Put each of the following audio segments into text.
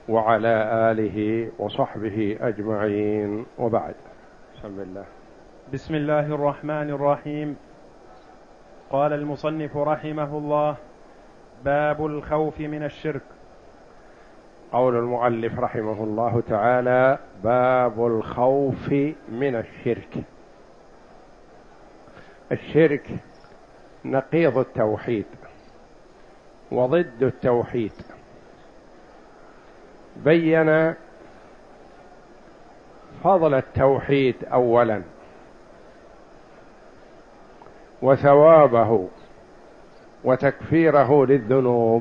وعلى آله وصحبه أجمعين، وبعد. بسم الله. بسم الله الرحمن الرحيم. قال المصنف رحمه الله: باب الخوف من الشرك. قول المؤلف رحمه الله تعالى: باب الخوف من الشرك. الشرك نقيض التوحيد وضد التوحيد. بين فضل التوحيد أولا وثوابه وتكفيره للذنوب،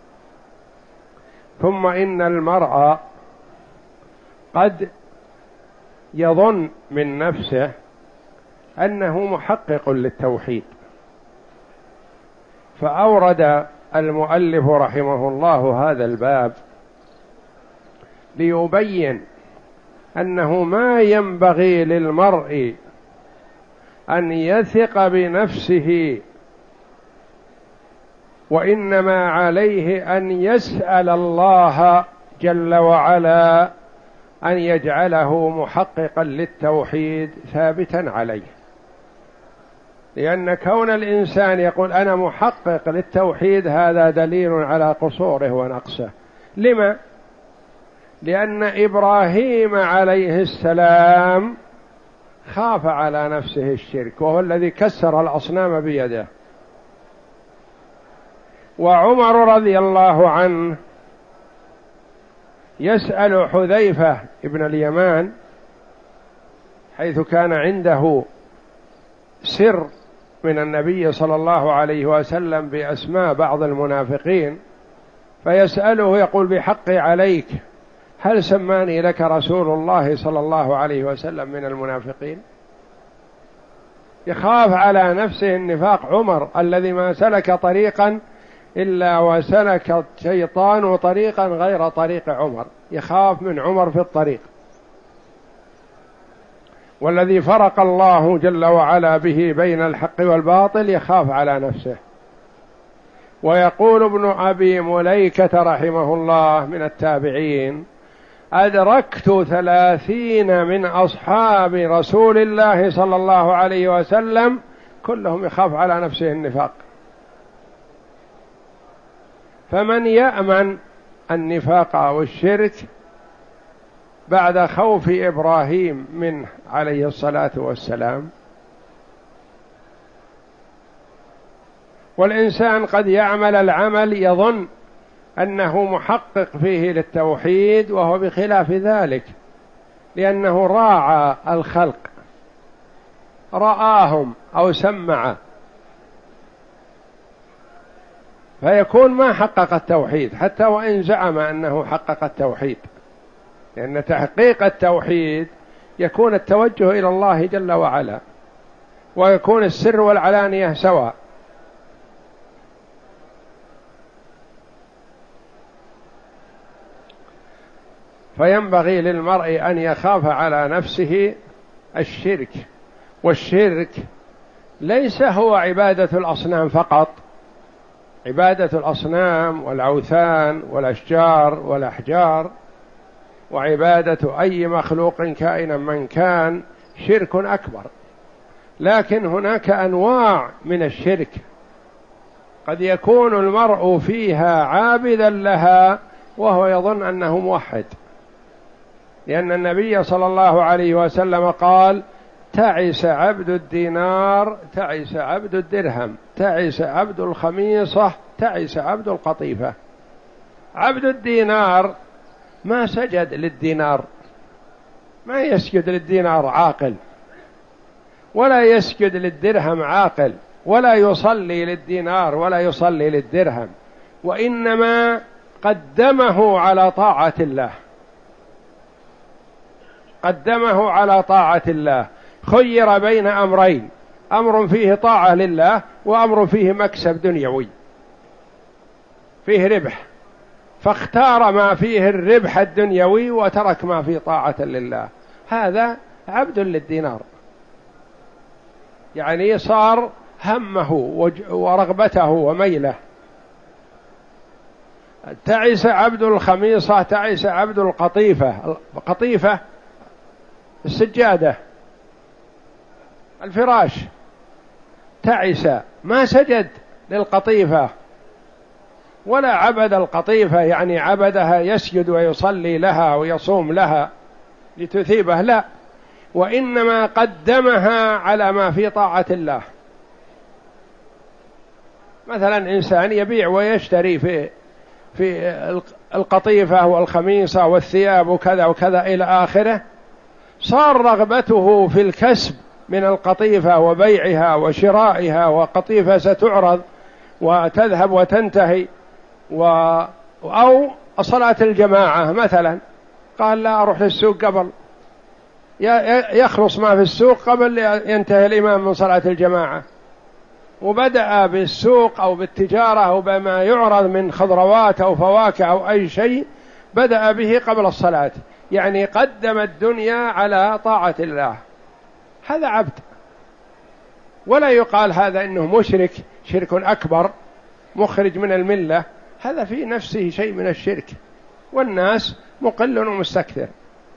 ثم إن المرء قد يظن من نفسه أنه محقق للتوحيد، فأورد المؤلف رحمه الله هذا الباب ليبين أنه ما ينبغي للمرء أن يثق بنفسه، وإنما عليه أن يسأل الله جل وعلا أن يجعله محققا للتوحيد ثابتا عليه. لأن كون الإنسان يقول أنا محقق للتوحيد هذا دليل على قصوره ونقصه. لما؟ لأن إبراهيم عليه السلام خاف على نفسه الشرك، وهو الذي كسر الأصنام بيده. وعمر رضي الله عنه يسأل حذيفة ابن اليمان، حيث كان عنده سر من النبي صلى الله عليه وسلم بأسماء بعض المنافقين، فيسأله يقول: بحقي عليك هل سماني لك رسول الله صلى الله عليه وسلم من المنافقين؟ يخاف على نفسه النفاق. عمر الذي ما سلك طريقا إلا وسلك الشيطان طريقا غير طريق عمر، يخاف من عمر في الطريق، والذي فرق الله جل وعلا به بين الحق والباطل يخاف على نفسه. ويقول ابن أبي مليكة رحمه الله من التابعين: أدركت 30 من أصحاب رسول الله صلى الله عليه وسلم كلهم يخاف على نفسه النفاق. فمن يأمن النفاق أو الشرك بعد خوف إبراهيم منه عليه الصلاة والسلام؟ والإنسان قد يعمل العمل يظن أنه محقق فيه للتوحيد، وهو بخلاف ذلك، لأنه راعى الخلق، رآهم أو سمع، فيكون ما حقق التوحيد حتى وإن زعم أنه حقق التوحيد. لأن تحقيق التوحيد يكون التوجه إلى الله جل وعلا، ويكون السر والعلانية سواء. فينبغي للمرء أن يخاف على نفسه الشرك. والشرك ليس هو عبادة الأصنام فقط، عبادة الأصنام والأوثان والأشجار والأحجار وعبادة أي مخلوق كائنا من كان شرك أكبر. لكن هناك أنواع من الشرك قد يكون المرء فيها عابدا لها وهو يظن أنه موحد، لأن النبي صلى الله عليه وسلم قال: تعس عبد الدينار، تعس عبد الدرهم، تعس عبد الخميصة، تعس عبد القطيفة. عبد الدينار ما سجد للدينار، ما يسجد للدينار عاقل، ولا يسجد للدرهم عاقل، ولا يصلي للدينار ولا يصلي للدرهم، وإنما قدمه على طاعة الله، قدمه على طاعة الله. خير بين أمرين: أمر فيه طاعة لله، وأمر فيه مكسب دنيوي، فيه ربح، فاختار ما فيه الربح الدنيوي وترك ما فيه طاعة لله. هذا عبد للدينار، يعني صار همه ورغبته وميله. تعس عبد الخميصة، تعس عبد القطيفة. القطيفة السجادة، الفراش، تعس ما سجد للقطيفة ولا عبد القطيفة، يعني عبدها يسجد ويصلي لها ويصوم لها لتثيبه، لا، وإنما قدمها على ما في طاعة الله. مثلا إنسان يبيع ويشتري في القطيفة والخميصة والثياب وكذا وكذا إلى آخره، صار رغبته في الكسب من القطيفة وبيعها وشرائها، وقطيفة ستعرض وتذهب وتنتهي، أو صلاة الجماعة مثلا، قال لا أروح للسوق قبل يخلص ما في السوق قبل ينتهي الإمام من صلاة الجماعة، وبدأ بالسوق أو بالتجارة أو بما يعرض من خضروات أو فواكه أو أي شيء، بدأ به قبل الصلاة، يعني قدم الدنيا على طاعة الله. هذا عبد، ولا يقال هذا إنه مشرك، شرك أكبر مخرج من الملة، هذا في نفسه شيء من الشرك، والناس مقل ومستكثر.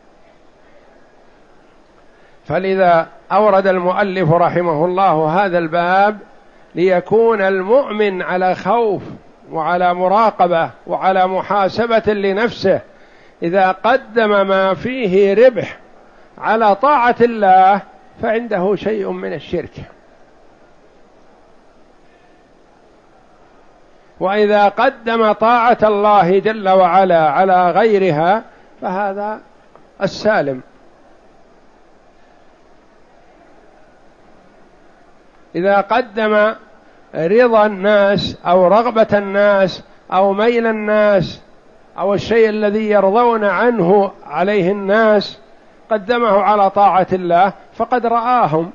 فلذا أورد المؤلف رحمه الله هذا الباب ليكون المؤمن على خوف وعلى مراقبة وعلى محاسبة لنفسه، إذا قدم ما فيه ربح على طاعة الله فعنده شيء من الشرك، وإذا قدم طاعة الله جل وعلا على غيرها فهذا السالم. إذا قدم رضا الناس أو رغبة الناس أو ميل الناس أو الشيء الذي يرضون عنه عليه الناس، قدمه على طاعة الله فقد رآهم.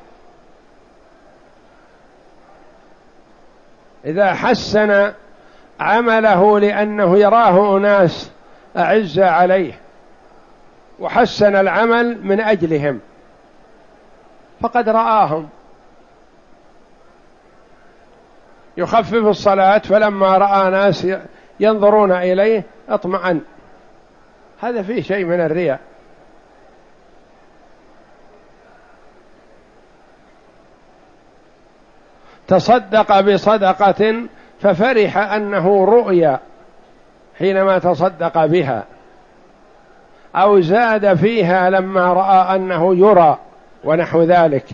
إذا حسن عمله لأنه يراه أناس أعزة عليه وحسن العمل من أجلهم فقد رآهم. يخفف الصلاة فلما رأى ناس ينظرون إليه اطمأن، هذا فيه شيء من الرياء. تصدق بصدقة ففرح أنه رؤيا حينما تصدق بها، أو زاد فيها لما رأى أنه يرى ونحو ذلك.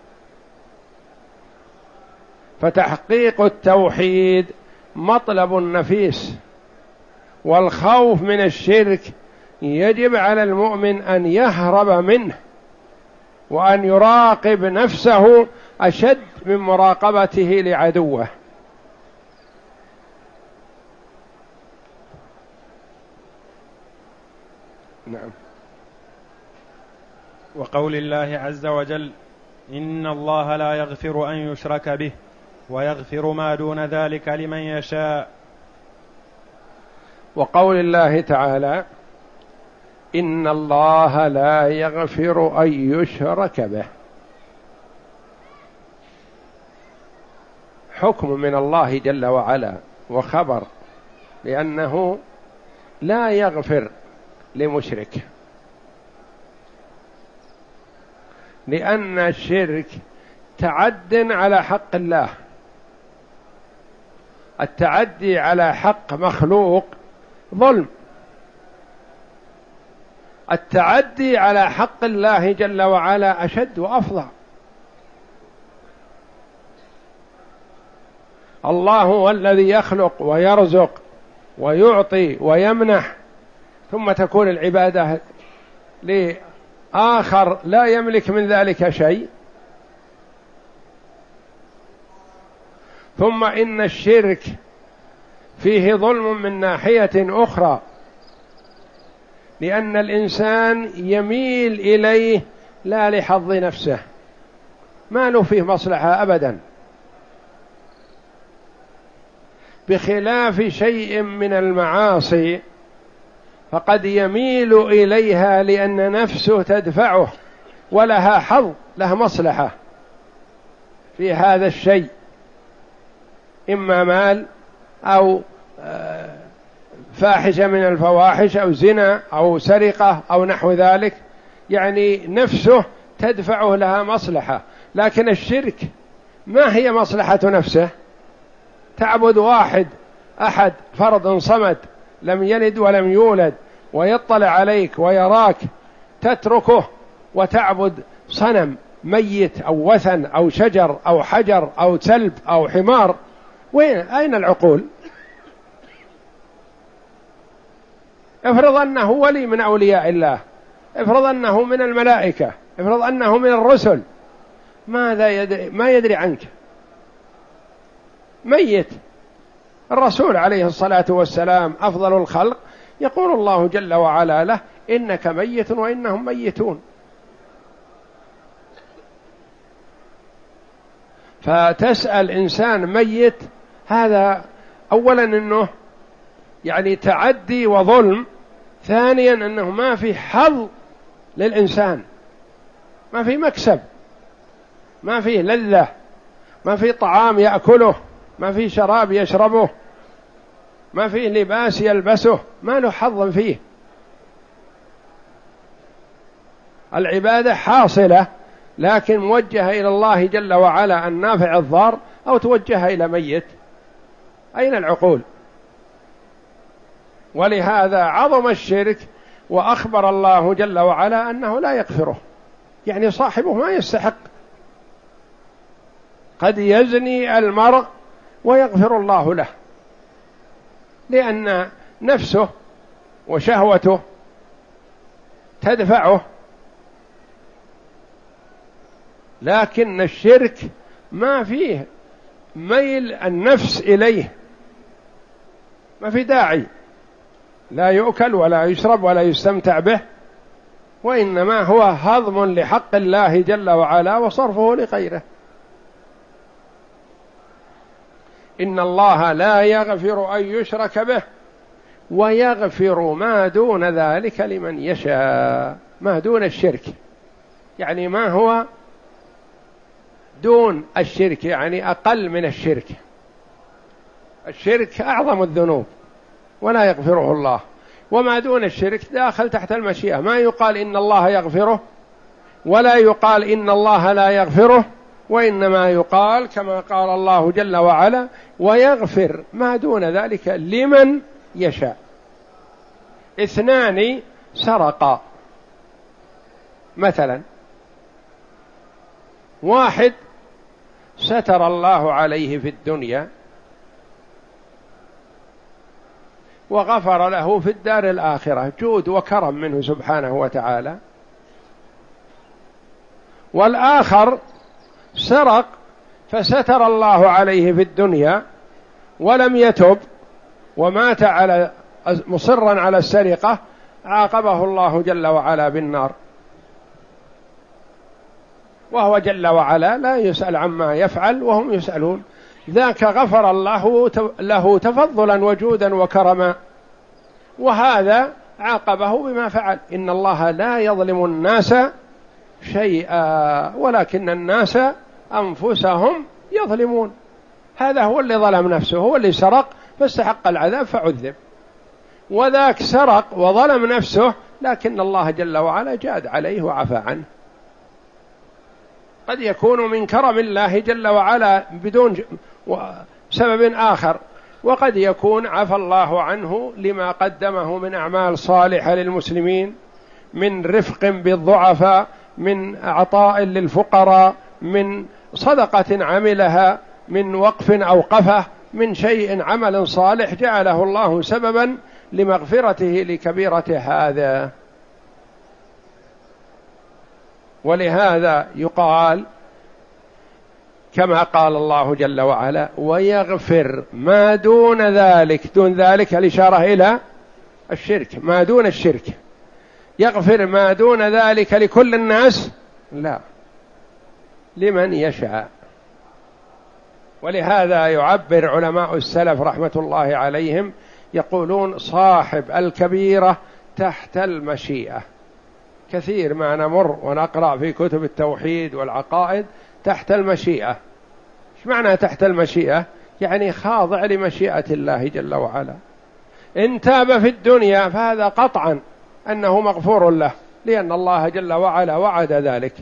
فتحقيق التوحيد مطلب نفيس، والخوف من الشرك يجب على المؤمن أن يهرب منه، وأن يراقب نفسه أشد من مراقبته لعدوه. نعم. وقول الله عز وجل: إن الله لا يغفر أن يشرك به ويغفر ما دون ذلك لمن يشاء. وقول الله تعالى: إن الله لا يغفر أن يشرك به، حكم من الله جل وعلا وخبر لأنه لا يغفر لمشرك، لأن الشرك تعد على حق الله. التعدي على حق مخلوق ظلم، التعدي على حق الله جل وعلا أشد وأفظع. الله هو الذي يخلق ويرزق ويعطي ويمنح، ثم تكون العبادة لآخر لا يملك من ذلك شيء. ثم إن الشرك فيه ظلم من ناحية أخرى، لأن الإنسان يميل إليه لا لحظ نفسه، ما له فيه مصلحة أبدا، بخلاف شيء من المعاصي فقد يميل إليها لأن نفسه تدفعه ولها حظ، لها مصلحة في هذا الشيء، إما مال أو فاحشة من الفواحش أو زنا أو سرقة أو نحو ذلك، يعني نفسه تدفعه لها مصلحة. لكن الشرك ما هي مصلحة نفسه؟ تعبد واحد أحد فرد صمد لم يلد ولم يولد ويطلع عليك ويراك، تتركه وتعبد صنم ميت أو وثن أو شجر أو حجر أو سلب أو حمار. أين العقول؟ افرض أنه ولي من أولياء الله، افرض أنه من الملائكة، افرض أنه من الرسل، ما يدري عنك، ميت. الرسول عليه الصلاة والسلام أفضل الخلق يقول الله جل وعلا له: إنك ميت وإنهم ميتون. فتسأل إنسان ميت، هذا أولا أنه يعني تعدي وظلم، ثانيا أنه ما في حظ للإنسان، ما في مكسب، ما في لذة، ما في طعام يأكله، ما في شراب يشربه، ما في لباس يلبسه، ما له حظ فيه. العبادة حاصلة لكن موجهة إلى الله جل وعلا النافع الضار، أو توجهها إلى ميت. أين العقول؟ ولهذا عظم الشرك، وأخبر الله جل وعلا أنه لا يغفره، يعني صاحبه ما يستحق. قد يزني المرء ويغفر الله له، لأن نفسه وشهوته تدفعه. لكن الشرك ما فيه ميل النفس إليه، ما في داعي، لا يؤكل ولا يشرب ولا يستمتع به، وإنما هو هضم لحق الله جل وعلا وصرفه لغيره. إن الله لا يغفر أن يشرك به ويغفر ما دون ذلك لمن يشاء. ما دون الشرك يعني ما هو دون الشرك، يعني أقل من الشرك. الشرك أعظم الذنوب ولا يغفره الله، وما دون الشرك داخل تحت المشيئة. ما يقال إن الله يغفره ولا يقال إن الله لا يغفره، وإنما يقال كما قال الله جل وعلا: ويغفر ما دون ذلك لمن يشاء. اثنان سرقا مثلا، واحد ستر الله عليه في الدنيا وغفر له في الدار الآخرة، جود وكرم منه سبحانه وتعالى. والآخر سرق فستر الله عليه في الدنيا ولم يتب ومات مصرا على السرقة، عاقبه الله جل وعلا بالنار، وهو جل وعلا لا يسأل عما يفعل وهم يسألون. ذاك غفر الله له تفضلا وجودا وكرما، وهذا عاقبه بما فعل. إن الله لا يظلم الناس شيئا ولكن الناس أنفسهم يظلمون. هذا هو اللي ظلم نفسه، هو اللي سرق فاستحق العذاب فعذب، وذاك سرق وظلم نفسه لكن الله جل وعلا جاد عليه وعفى عنه. قد يكون من كرم الله جل وعلا بدون سبب آخر، وقد يكون عفى الله عنه لما قدمه من أعمال صالحة للمسلمين، من رفق بالضعفاء، من عطاء للفقراء، من صدقة عملها، من وقف أوقفه، من شيء عمل صالح جعله الله سببا لمغفرته لكبيرة هذا. ولهذا يقال كما قال الله جل وعلا: ويغفر ما دون ذلك. دون ذلك الإشارة إلى الشرك، ما دون الشرك. يغفر ما دون ذلك لكل الناس؟ لا، لمن يشاء. ولهذا يعبر علماء السلف رحمة الله عليهم يقولون: صاحب الكبيرة تحت المشيئة. كثير ما نمر ونقرأ في كتب التوحيد والعقائد تحت المشيئة. إيش معنى تحت المشيئة؟ يعني خاضع لمشيئة الله جل وعلا. إن تاب في الدنيا فهذا قطعا أنه مغفور له، لأن الله جل وعلا وعد ذلك،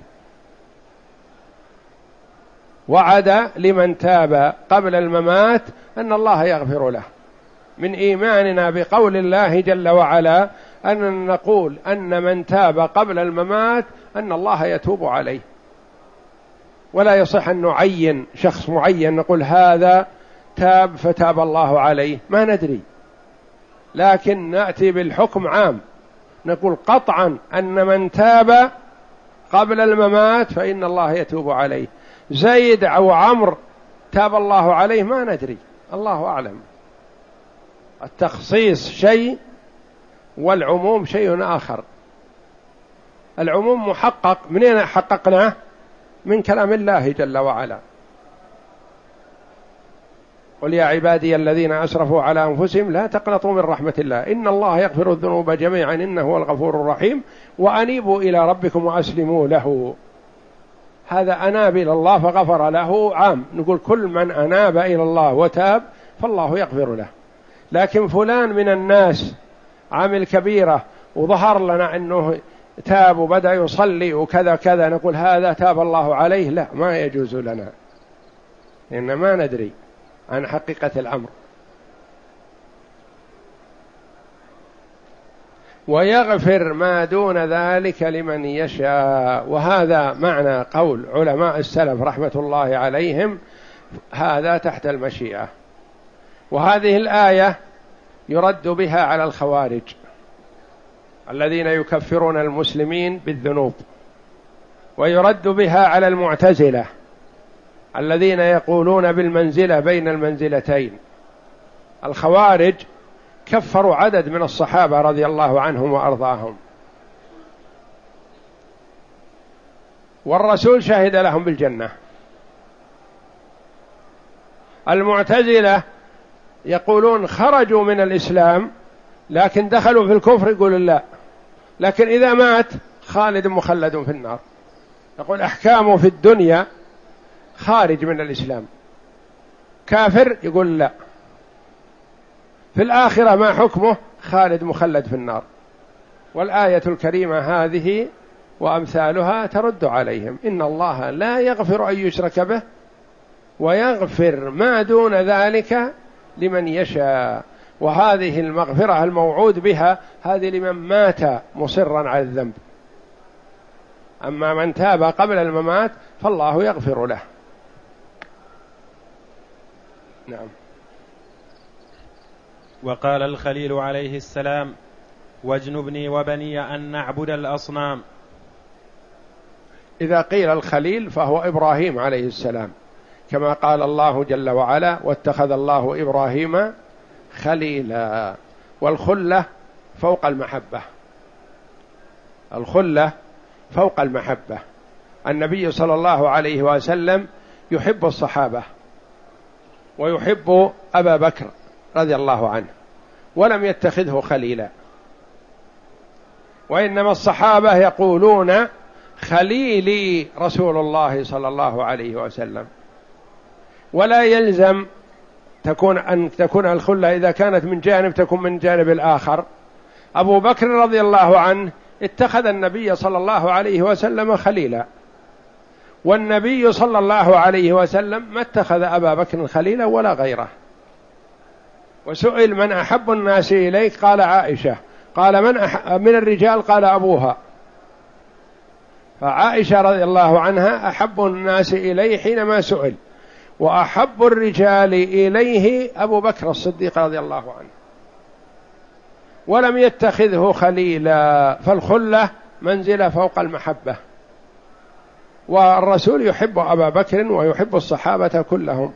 وعد لمن تاب قبل الممات أن الله يغفر له. من إيماننا بقول الله جل وعلا أن نقول أن من تاب قبل الممات أن الله يتوب عليه، ولا يصح أن نعين شخص معين نقول هذا تاب فتاب الله عليه، ما ندري، لكن نأتي بالحكم عام، نقول قطعا أن من تاب قبل الممات فإن الله يتوب عليه. زيد أو عمرو تاب الله عليه ما ندري، الله أعلم. التخصيص شيء والعموم شيء آخر. العموم محقق، منين حققناه؟ من كلام الله جل وعلا. قل يا عبادي الذين أسرفوا على أنفسهم لا تقنطوا من رحمة الله إن الله يغفر الذنوب جميعا إنه هو الغفور الرحيم وأنيبوا إلى ربكم وأسلموا له. هذا أناب إلى الله فغفر له عام، نقول كل من أناب إلى الله وتاب فالله يغفر له. لكن فلان من الناس عامل كبيرة وظهر لنا أنه تاب وبدأ يصلي وكذا كذا، نقول هذا تاب الله عليه؟ لا، ما يجوز لنا، لأن ما ندري عن حقيقة الأمر. ويغفر ما دون ذلك لمن يشاء، وهذا معنى قول علماء السلف رحمة الله عليهم، هذا تحت المشيئة. وهذه الآية يرد بها على الخوارج الذين يكفرون المسلمين بالذنوب، ويرد بها على المعتزلة الذين يقولون بالمنزلة بين المنزلتين. الخوارج كفروا عدد من الصحابة رضي الله عنهم وأرضاهم، والرسول شهد لهم بالجنة. المعتزلة يقولون خرجوا من الإسلام لكن دخلوا في الكفر، يقول لا، لكن إذا مات خالد مخلد في النار. يقول أحكامه في الدنيا خارج من الإسلام، كافر، يقول لا، في الآخرة ما حكمه؟ خالد مخلد في النار. والآية الكريمة هذه وأمثالها ترد عليهم، إن الله لا يغفر أن يشرك به ويغفر ما دون ذلك لمن يشاء. وهذه المغفرة الموعود بها هذه لمن مات مصرا على الذنب، أما من تاب قبل الممات فالله يغفر له. نعم. وقال الخليل عليه السلام واجنبني وبني أن نعبد الأصنام. إذا قيل الخليل فهو إبراهيم عليه السلام، كما قال الله جل وعلا واتخذ الله إبراهيم خليلا. والخلة فوق المحبة، الخلة فوق المحبة. النبي صلى الله عليه وسلم يحب الصحابة ويحب أبا بكر رضي الله عنه، ولم يتخذه خليلا، وإنما الصحابة يقولون خليلي رسول الله صلى الله عليه وسلم. ولا يلزم أن تكون الخلة إذا كانت من جانب تكون من جانب الآخر. أبو بكر رضي الله عنه اتخذ النبي صلى الله عليه وسلم خليلا، والنبي صلى الله عليه وسلم ما اتخذ أبا بكر خليلا ولا غيره. وسئل من أحب الناس إليك؟ قال عائشة. قال من الرجال؟ قال أبوها. فعائشة رضي الله عنها أحب الناس إليه حينما سئل، وأحب الرجال إليه أبو بكر الصديق رضي الله عنه، ولم يتخذه خليلا. فالخلة منزلة فوق المحبة، والرسول يحب أبا بكر ويحب الصحابة كلهم.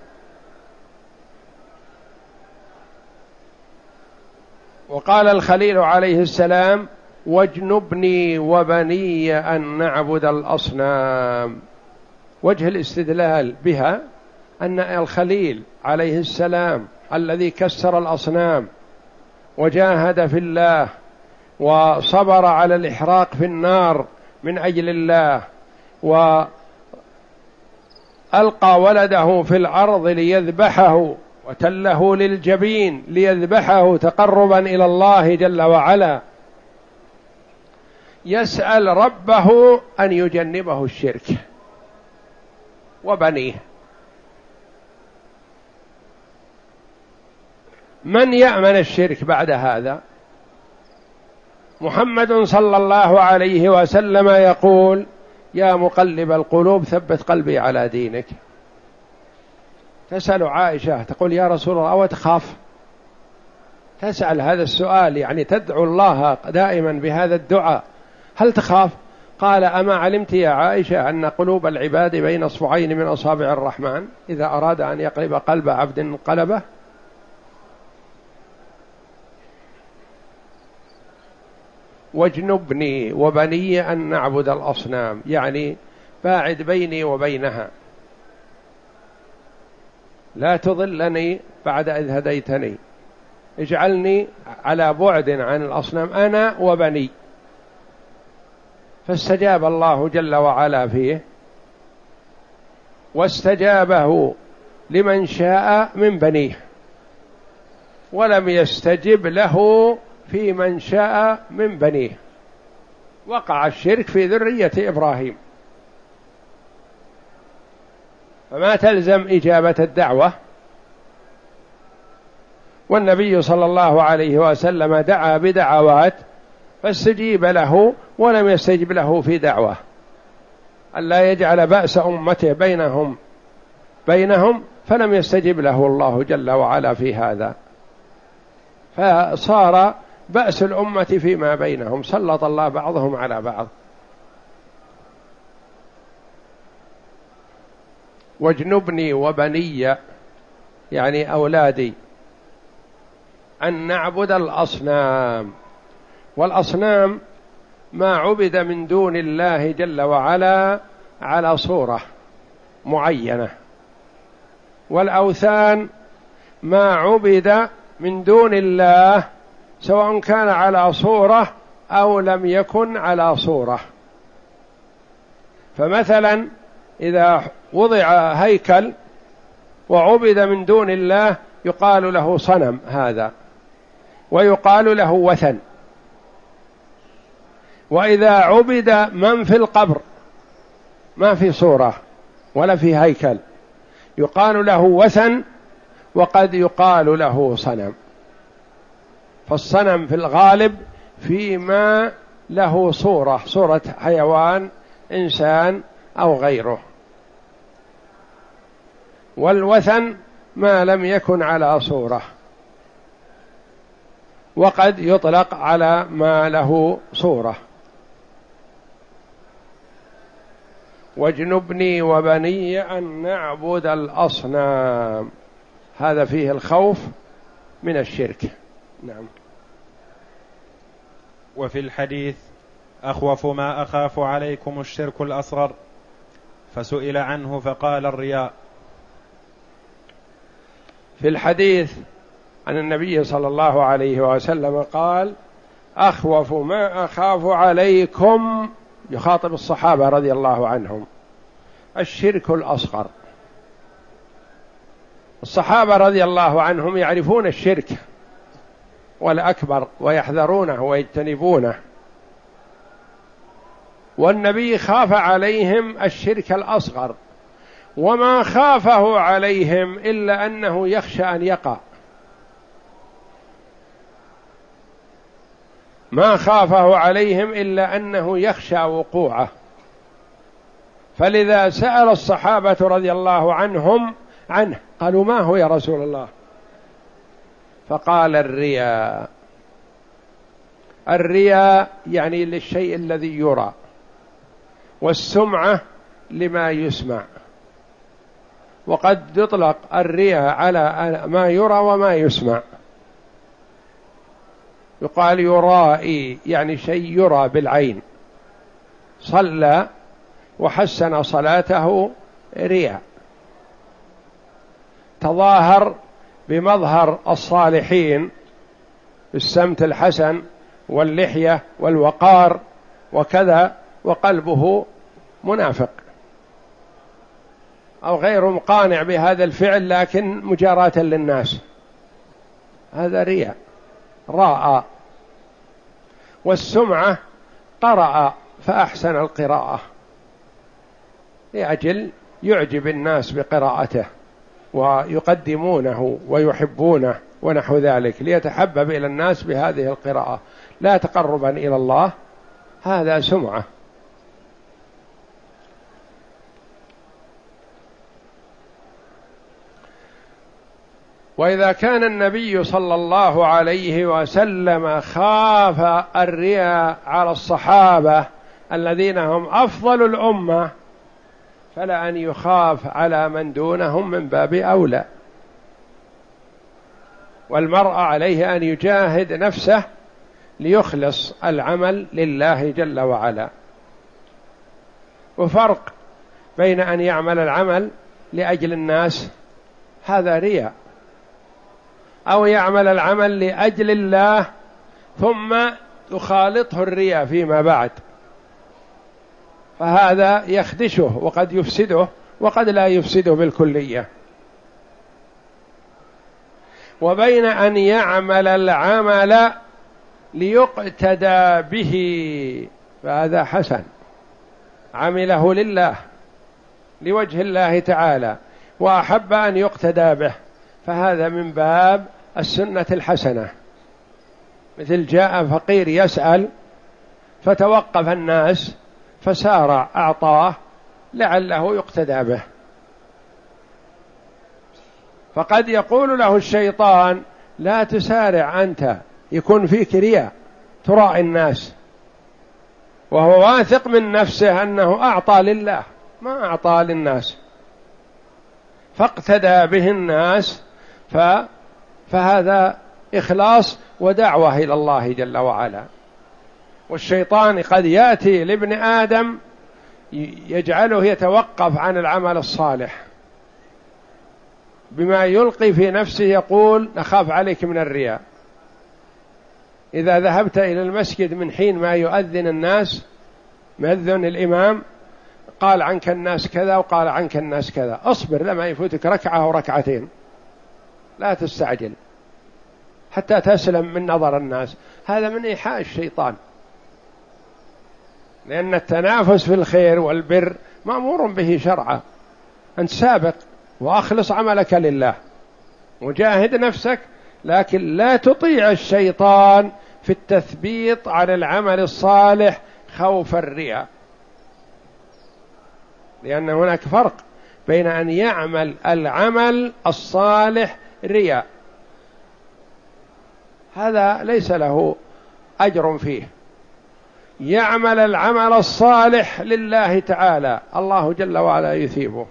وقال الخليل عليه السلام واجنبني وبني أن نعبد الأصنام. وجه الاستدلال بها أن الخليل عليه السلام الذي كسر الأصنام وجاهد في الله وصبر على الإحراق في النار من أجل الله، وألقى ولده في الأرض ليذبحه وتله للجبين ليذبحه تقربا إلى الله جل وعلا، يسأل ربه أن يجنبه الشرك وبنيه. من يأمن الشرك بعد هذا؟ محمد صلى الله عليه وسلم يقول: يا مقلب القلوب ثبت قلبي على دينك. تسأل عائشة تقول: يا رسول الله أو تخاف؟ تسأل هذا السؤال، يعني تدعو الله دائما بهذا الدعاء، هل تخاف؟ قال: أما علمت يا عائشة أن قلوب العباد بين أصبعين من أصابع الرحمن، إذا أراد أن يقلب قلب عبد قلبه. واجنبني وبني أن نعبد الأصنام، يعني باعد بيني وبينها، لا تضلني بعد إذ هديتني، اجعلني على بعد عن الأصنام أنا وبني. فاستجاب الله جل وعلا فيه، واستجابه لمن شاء من بنيه، ولم يستجب له في من شاء من بنيه. وقع الشرك في ذرية إبراهيم، فما تلزم إجابة الدعوة. والنبي صلى الله عليه وسلم دعا بدعوات فاستجيب له، ولم يستجب له في دعوة ألا يجعل بأس أمته بينهم، فلم يستجب له الله جل وعلا في هذا، فصار بأس الأمة فيما بينهم، سلط الله بعضهم على بعض. واجنبني وبني يعني أولادي أن نعبد الأصنام. والأصنام ما عبد من دون الله جل وعلا على صورة معينة، والأوثان ما عبد من دون الله سواء كان على صورة أو لم يكن على صورة. فمثلا إذا وضع هيكل وعبد من دون الله يقال له صنم هذا، ويقال له وثن. وإذا عبد من في القبر ما في صورة ولا في هيكل يقال له وثن، وقد يقال له صنم. فالصنم في الغالب فيما له صورة حيوان، إنسان أو غيره، والوثن ما لم يكن على صورة، وقد يطلق على ما له صورة. واجنبني وبني أن نعبد الأصنام، هذا فيه الخوف من الشرك. نعم. وفي الحديث: أخوف ما أخاف عليكم الشرك الأصغر، فسئل عنه فقال: الرياء. في الحديث عن النبي صلى الله عليه وسلم قال: أخوف ما أخاف عليكم، يخاطب الصحابة رضي الله عنهم، الشرك الأصغر. الصحابة رضي الله عنهم يعرفون الشرك والأكبر ويحذرونه ويجتنبونه، والنبي خاف عليهم الشرك الأصغر، وما خافه عليهم إلا أنه يخشى أن يقع، ما خافه عليهم إلا أنه يخشى وقوعه. فلذا سأل الصحابة رضي الله عنهم عنه، قالوا: ما هو يا رسول الله؟ فقال: الرياء. الرياء يعني للشيء الذي يرى، والسمعة لما يسمع. وقد يطلق الرياء على ما يرى وما يسمع، يقال يرائي يعني شيء يرى بالعين، صلى وحسن صلاته رياء، تظاهر بمظهر الصالحين، السمت الحسن واللحية والوقار وكذا، وقلبه منافق أو غير مقانع بهذا الفعل لكن مجاراة للناس، هذا رياء راء. والسمعة قرأ فأحسن القراءة لأجل يعجب الناس بقراءته ويقدمونه ويحبونه ونحو ذلك، ليتحبب إلى الناس بهذه القراءة لا تقربا إلى الله، هذا سمعة. وإذا كان النبي صلى الله عليه وسلم خاف الرياء على الصحابة الذين هم أفضل الأمة، فلأن يخاف على من دونهم من باب أولى. والمرء عليه أن يجاهد نفسه ليخلص العمل لله جل وعلا. وفرق بين أن يعمل العمل لأجل الناس، هذا رياء، أو يعمل العمل لأجل الله ثم يخالطه الرياء فيما بعد، فهذا يخدشه وقد يفسده وقد لا يفسده بالكلية. وبين أن يعمل العمل ليقتدى به، فهذا حسن، عمله لله لوجه الله تعالى وأحب أن يقتدى به، فهذا من باب السنة الحسنة. مثل جاء فقير يسأل فتوقف الناس فسارع أعطاه لعله يقتدى به. فقد يقول له الشيطان لا تسارع أنت، يكون فيك رياء تراعي الناس، وهو واثق من نفسه أنه أعطى لله ما أعطى للناس، فاقتدى به الناس، فهذا إخلاص ودعوة إلى الله جل وعلا. والشيطان قد يأتي لابن آدم يجعله يتوقف عن العمل الصالح بما يلقي في نفسه، يقول نخاف عليك من الرياء. إذا ذهبت إلى المسجد من حين ما يؤذن الناس، مؤذن الإمام قال عنك الناس كذا وقال عنك الناس كذا، اصبر لما يفوتك ركعة أو ركعتين، لا تستعجل حتى تسلم من نظر الناس. هذا من إيحاء الشيطان، لأن التنافس في الخير والبر مأمور به شرعا. أنت سابق وأخلص عملك لله وجاهد نفسك، لكن لا تطيع الشيطان في التثبيط على العمل الصالح خوف الرياء، لأن هناك فرق بين أن يعمل العمل الصالح رياء، هذا ليس له أجر فيه. يعمل العمل الصالح لله تعالى، الله جل وعلا يثيبه.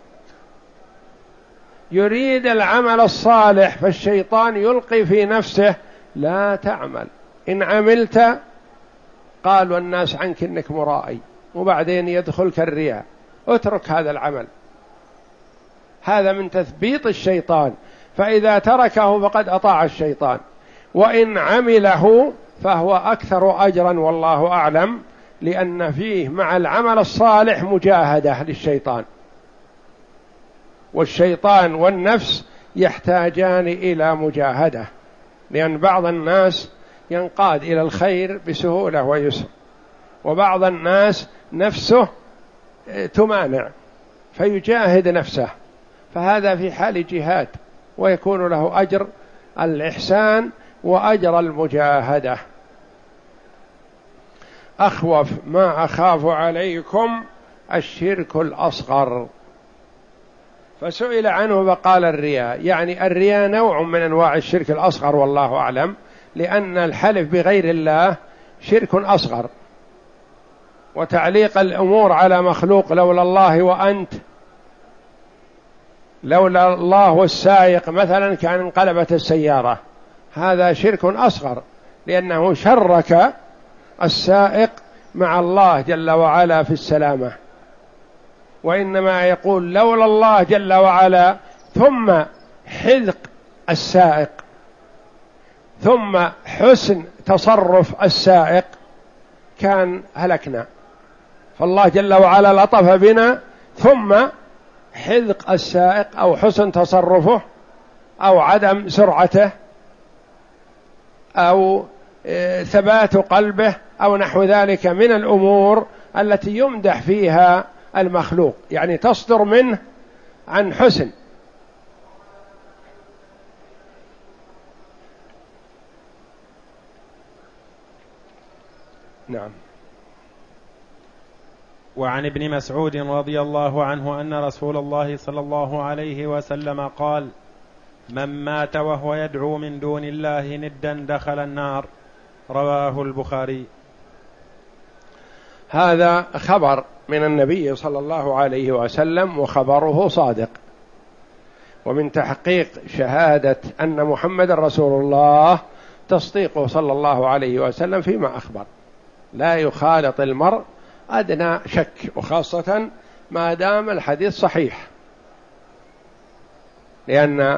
يريد العمل الصالح، فالشيطان يلقي في نفسه لا تعمل، إن عملت قالوا الناس عنك إنك مرائي، وبعدين يدخلك الرياء، اترك هذا العمل. هذا من تثبيط الشيطان، فإذا تركه فقد أطاع الشيطان، وإن عمله فهو أكثر أجرا والله أعلم، لأن فيه مع العمل الصالح مجاهدة للشيطان، والشيطان والنفس يحتاجان إلى مجاهدة، لأن بعض الناس ينقاد إلى الخير بسهولة ويسر، وبعض الناس نفسه تمانع فيجاهد نفسه، فهذا في حال جهاد، ويكون له أجر الإحسان وأجر المجاهدة. أخوف ما أخاف عليكم الشرك الأصغر. فسئل عنه فقال الرياء، يعني الرياء نوع من أنواع الشرك الأصغر والله أعلم، لأن الحلف بغير الله شرك أصغر، وتعليق الأمور على مخلوق، لولا الله وأنت، لولا الله والسائق مثلا كان انقلبت السيارة، هذا شرك أصغر، لأنه شرك السائق مع الله جل وعلا في السلامة. وإنما يقول لولا الله جل وعلا ثم حذق السائق ثم حسن تصرف السائق كان هلكنا، فالله جل وعلا لطف بنا ثم حذق السائق أو حسن تصرفه أو عدم سرعته أو ثبات قلبه أو نحو ذلك من الأمور التي يمدح فيها المخلوق، يعني تصدر منه عن حسن. نعم. وعن ابن مسعود رضي الله عنه أن رسول الله صلى الله عليه وسلم قال: من مات وهو يدعو من دون الله ندا دخل النار. رواه البخاري. هذا خبر من النبي صلى الله عليه وسلم، وخبره صادق، ومن تحقيق شهادة أن محمد رسول الله تصديقه صلى الله عليه وسلم فيما أخبر، لا يخالط المرء أدنى شك، وخاصة ما دام الحديث صحيح، لأن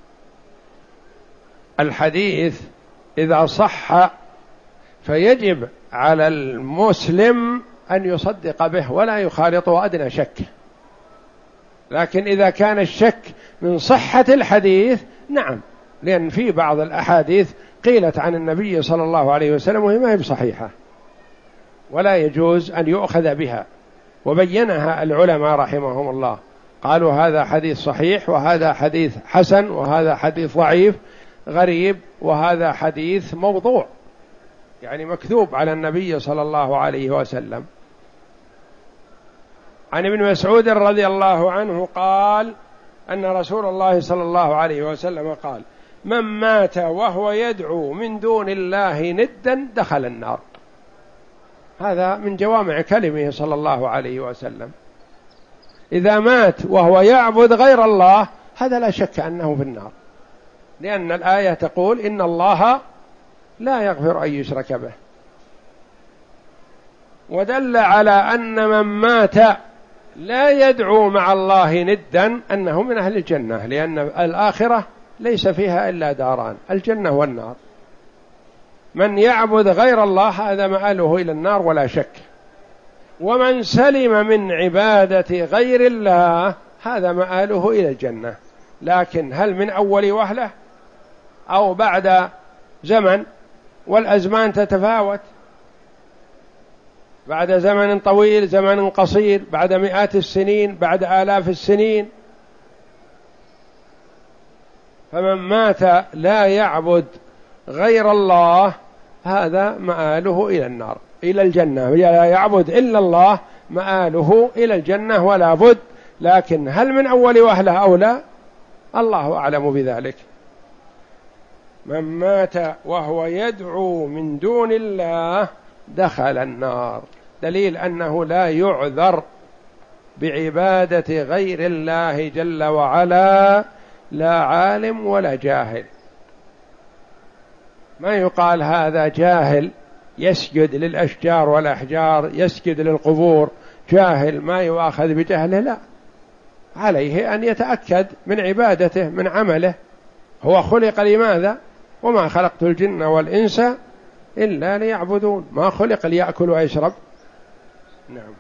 الحديث إذا صح فيجب على المسلم أن يصدق به ولا يخالطه أدنى شك. لكن إذا كان الشك من صحة الحديث نعم، لأن في بعض الأحاديث قيلت عن النبي صلى الله عليه وسلم وهي ما هي بصحيحة ولا يجوز أن يؤخذ بها، وبينها العلماء رحمهم الله، قالوا هذا حديث صحيح، وهذا حديث حسن، وهذا حديث ضعيف غريب، وهذا حديث موضوع، يعني مكذوب على النبي صلى الله عليه وسلم. عن ابن مسعود رضي الله عنه قال أن رسول الله صلى الله عليه وسلم قال: من مات وهو يدعو من دون الله ندا دخل النار. هذا من جوامع كلمه صلى الله عليه وسلم. إذا مات وهو يعبد غير الله هذا لا شك أنه في النار، لأن الآية تقول: إن الله لا يغفر أن يشرك به. ودل على أن من مات لا يدعو مع الله ندا أنه من أهل الجنة، لأن الآخرة ليس فيها إلا داران، الجنة والنار. من يعبد غير الله هذا مآله إلى النار ولا شك، ومن سلم من عبادة غير الله هذا مآله إلى الجنة. لكن هل من أول وهلة أو بعد زمن؟ والأزمان تتفاوت، بعد زمن طويل، زمن قصير، بعد مئات السنين، بعد آلاف السنين. فمن مات لا يعبد غير الله هذا مآله إلى النار، إلى الجنة، لا يعبد إلا الله مآله إلى الجنة ولا بد. لكن هل من أول وهلة أو لا؟ الله أعلم بذلك. من مات وهو يدعو من دون الله دخل النار، دليل أنه لا يعذر بعبادة غير الله جل وعلا، لا عالم ولا جاهل. ما يقال هذا جاهل يسجد للأشجار والأحجار، يسجد للقبور، جاهل ما يؤاخذ بجهله، لا، عليه أن يتأكد من عبادته من عمله. هو خلق لماذا؟ وما خلقت الجن والإنس إلا ليعبدون، ما خلق ليأكل ويشرب. نعم.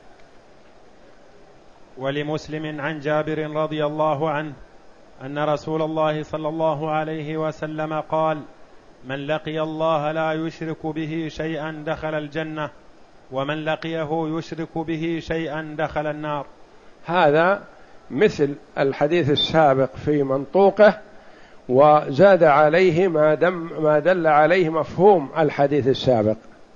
ولمسلم عن جابر رضي الله عنه أن رسول الله صلى الله عليه وسلم قال: من لقي الله لا يشرك به شيئا دخل الجنة، ومن لقيه يشرك به شيئا دخل النار. هذا مثل الحديث السابق في منطوقه، وزاد عليه ما دل عليه مفهوم الحديث السابق.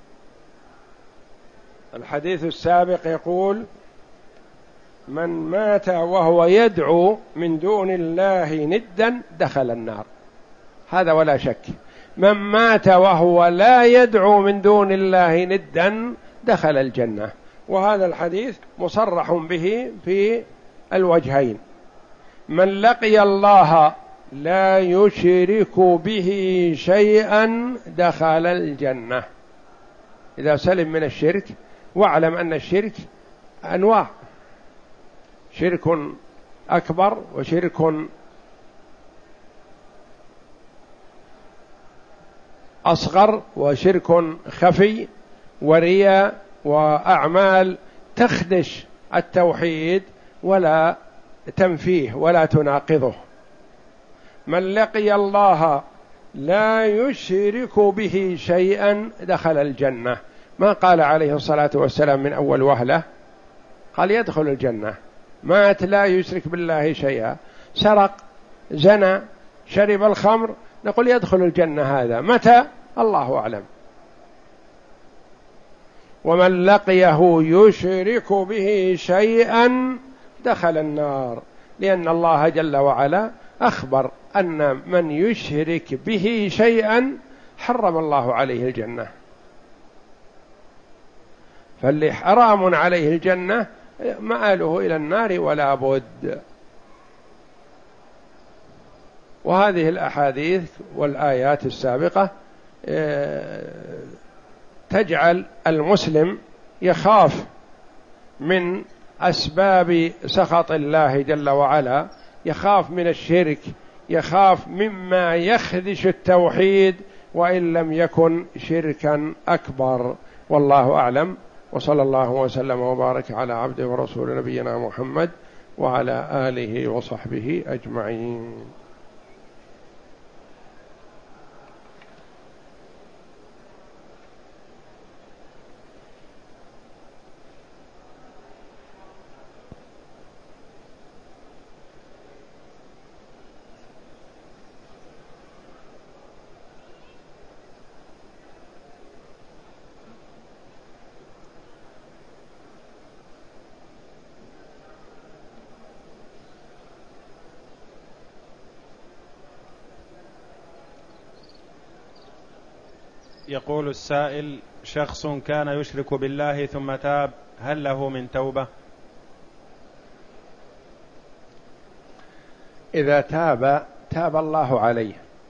الحديث السابق يقول: من مات وهو يدعو من دون الله ندا دخل النار، هذا ولا شك. من مات وهو لا يدعو من دون الله ندا دخل الجنة. وهذا الحديث مصرح به في الوجهين: من لقي الله لا يشرك به شيئا دخل الجنة. إذا سلم من الشرك، واعلم أن الشرك أنواع: شرك أكبر، وشرك أصغر، وشرك خفي، ورياء، وأعمال تخدش التوحيد ولا تنفيه ولا تناقضه. من لقي الله لا يشرك به شيئا دخل الجنة. ما قال عليه الصلاة والسلام من أول وهلة، قال يدخل الجنة. مات لا يشرك بالله شيئا، سرق، زنى، شرب الخمر، نقول يدخل الجنة. هذا متى؟ الله أعلم. ومن لقيه يشرك به شيئا دخل النار، لأن الله جل وعلا أخبر أن من يشرك به شيئا حرم الله عليه الجنة، فاللي حرام عليه الجنة مآله إلى النار ولا بد. وهذه الأحاديث والآيات السابقة تجعل المسلم يخاف من أسباب سخط الله جل وعلا، يخاف من الشرك، يخاف مما يخدش التوحيد وإن لم يكن شركا أكبر. والله أعلم، وصلى الله وسلم وبارك على عبده ورسول نبينا محمد وعلى آله وصحبه أجمعين. يقول السائل: شخص كان يشرك بالله ثم تاب، هل له من توبة؟ إذا تاب الله عليه.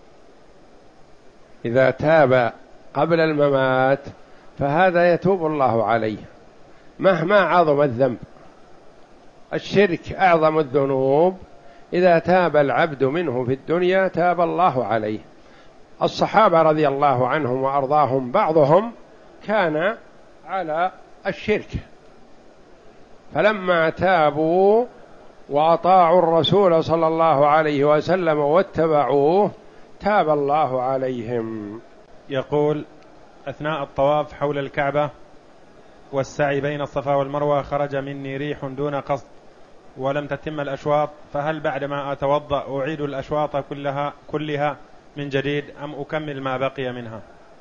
إذا تاب قبل الممات فهذا يتوب الله عليه مهما عظم الذنب. الشرك أعظم الذنوب، إذا تاب العبد منه في الدنيا تاب الله عليه. الصحابة رضي الله عنهم وأرضاهم بعضهم كان على الشرك، فلما تابوا وأطاعوا الرسول صلى الله عليه وسلم واتبعوه تاب الله عليهم. يقول: أثناء الطواف حول الكعبة والسعي بين الصفا والمروة خرج مني ريح دون قصد ولم تتم الأشواط، فهل بعدما أتوضأ أعيد الأشواط كلها من جديد أم أكمل ما بقي منها؟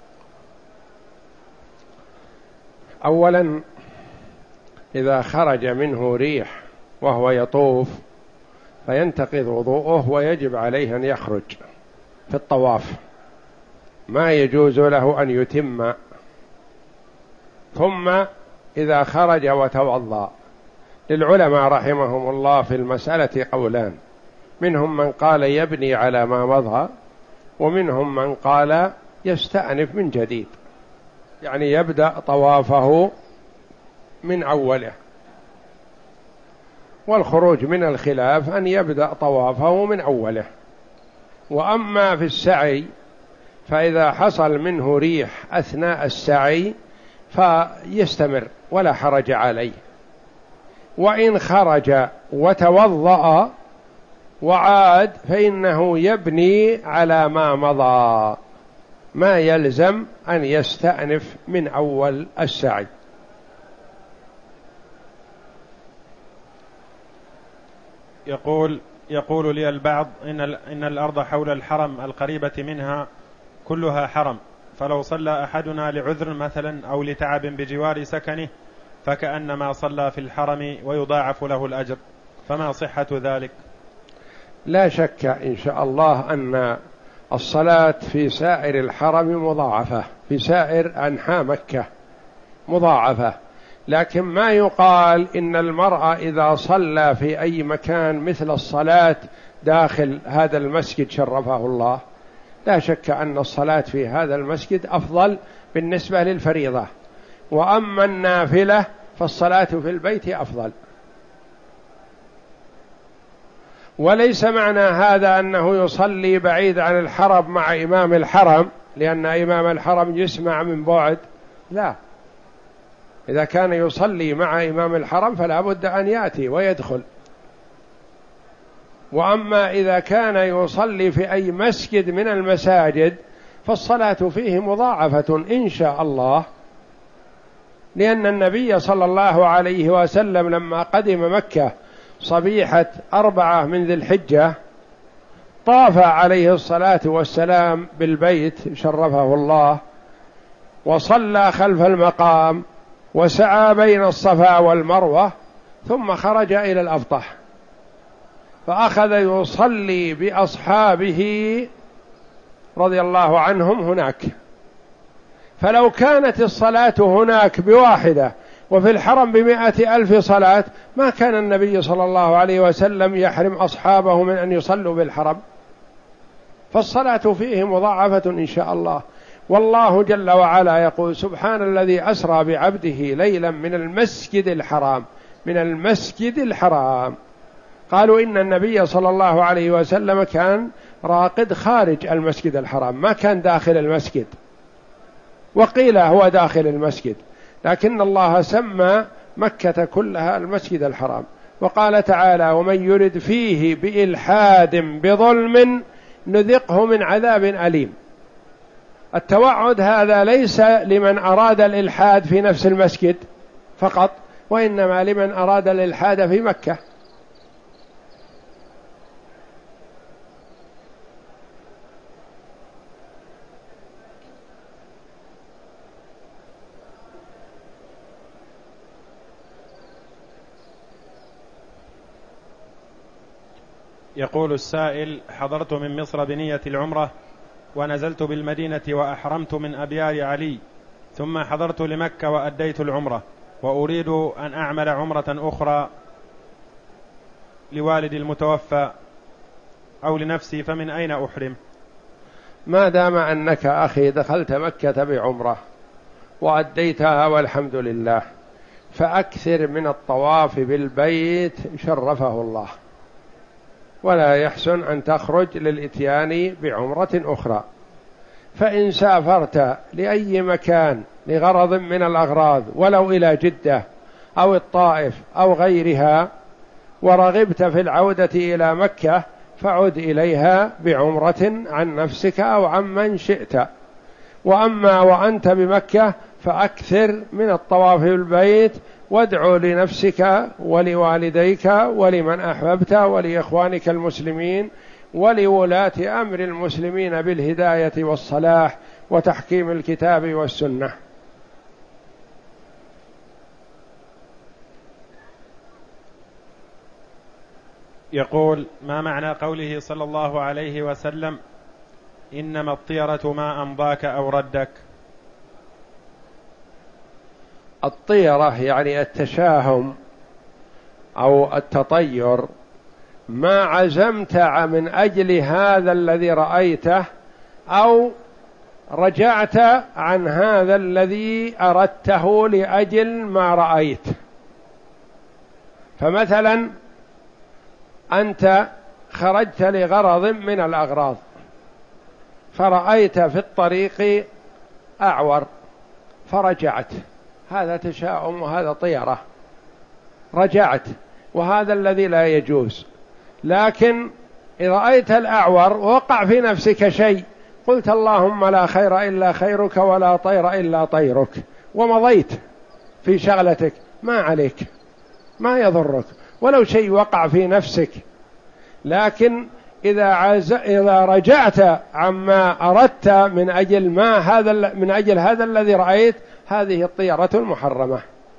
أولا، إذا خرج منه ريح وهو يطوف فينتقض وضوءه ويجب عليه أن يخرج في الطواف، ما يجوز له أن يتم. ثم إذا خرج وتوضأ، للعلماء رحمهم الله في المسألة قولان، منهم من قال يبني على ما مضى، ومنهم من قال يستأنف من جديد، يعني يبدأ طوافه من أوله. والخروج من الخلاف أن يبدأ طوافه من أوله. وأما في السعي فإذا حصل منه ريح أثناء السعي فيستمر ولا حرج عليه، وإن خرج وتوضأ وعاد فإنه يبني على ما مضى، ما يلزم أن يستأنف من أول السعي. يقول لي البعض إن الأرض حول الحرم القريبة منها كلها حرم، فلو صلى أحدنا لعذر مثلا أو لتعب بجوار سكنه فكأنما صلى في الحرم ويضاعف له الأجر، فما صحة ذلك؟ لا شك إن شاء الله أن الصلاة في سائر الحرم مضاعفة، في سائر أنحاء مكة مضاعفة، لكن ما يقال إن المرء إذا صلى في أي مكان مثل الصلاة داخل هذا المسجد شرفه الله، لا شك أن الصلاة في هذا المسجد أفضل بالنسبة للفريضة، وأما النافلة فالصلاة في البيت أفضل. وليس معنى هذا أنه يصلي بعيد عن الحرم مع إمام الحرم لأن إمام الحرم يسمع من بعد، لا، إذا كان يصلي مع إمام الحرم فلا بد أن يأتي ويدخل. وأما إذا كان يصلي في أي مسجد من المساجد فالصلاة فيه مضاعفة إن شاء الله، لأن النبي صلى الله عليه وسلم لما قدم مكة صبيحة 4 من ذي الحجة طاف عليه الصلاة والسلام بالبيت شرفه الله، وصلى خلف المقام، وسعى بين الصفا والمروة، ثم خرج إلى الأبطح فأخذ يصلي بأصحابه رضي الله عنهم هناك. فلو كانت الصلاة هناك بواحدة وفي الحرم ب100,000 صلاة ما كان النبي صلى الله عليه وسلم يحرم أصحابه من أن يصلوا بالحرم، فالصلاة فيه مضاعفة إن شاء الله. والله جل وعلا يقول: سبحان الذي أسرى بعبده ليلا من المسجد الحرام. قالوا إن النبي صلى الله عليه وسلم كان راقد خارج المسجد الحرام، ما كان داخل المسجد، وقيل هو داخل المسجد، لكن الله سمى مكة كلها المسجد الحرام. وقال تعالى: ومن يرد فيه بإلحاد بظلم نذقه من عذاب أليم. التوعد هذا ليس لمن أراد الإلحاد في نفس المسجد فقط، وإنما لمن أراد الإلحاد في مكة. يقول السائل: حضرت من مصر بنية العمرة، ونزلت بالمدينة وأحرمت من أبيار علي، ثم حضرت لمكة وأديت العمرة، وأريد أن أعمل عمرة أخرى لوالدي المتوفى أو لنفسي، فمن أين أحرم؟ ما دام أنك أخي دخلت مكة بعمرة وأديتها والحمد لله، فأكثر من الطواف بالبيت شرفه الله، ولا يحسن أن تخرج للإتيان بعمرة أخرى. فإن سافرت لأي مكان لغرض من الأغراض ولو إلى جدة أو الطائف أو غيرها، ورغبت في العودة إلى مكة، فعد إليها بعمرة عن نفسك أو عمن شئت. وأما وأنت بمكة فأكثر من الطواف بالبيت، وادعو لنفسك ولوالديك ولمن أحببت ولإخوانك المسلمين ولولاة أمر المسلمين بالهداية والصلاح وتحكيم الكتاب والسنة. يقول: ما معنى قوله صلى الله عليه وسلم: إنما الطيرة ما أمضاك أو ردك؟ الطيرة يعني التشاهم أو التطير، ما عزمت من أجل هذا الذي رأيته أو رجعت عن هذا الذي أردته لأجل ما رأيت. فمثلا أنت خرجت لغرض من الأغراض، فرأيت في الطريق أعور فرجعت، هذا تشاؤم وهذا طيرة، رجعت، وهذا الذي لا يجوز. لكن إذا رأيت الأعور ووقع في نفسك شيء، قلت اللهم لا خير إلا خيرك ولا طير إلا طيرك، ومضيت في شغلتك، ما عليك، ما يضرك ولو شيء وقع في نفسك. لكن إذا رجعت عما أردت من أجل هذا الذي رأيت، هذه الطيرة المحرمة.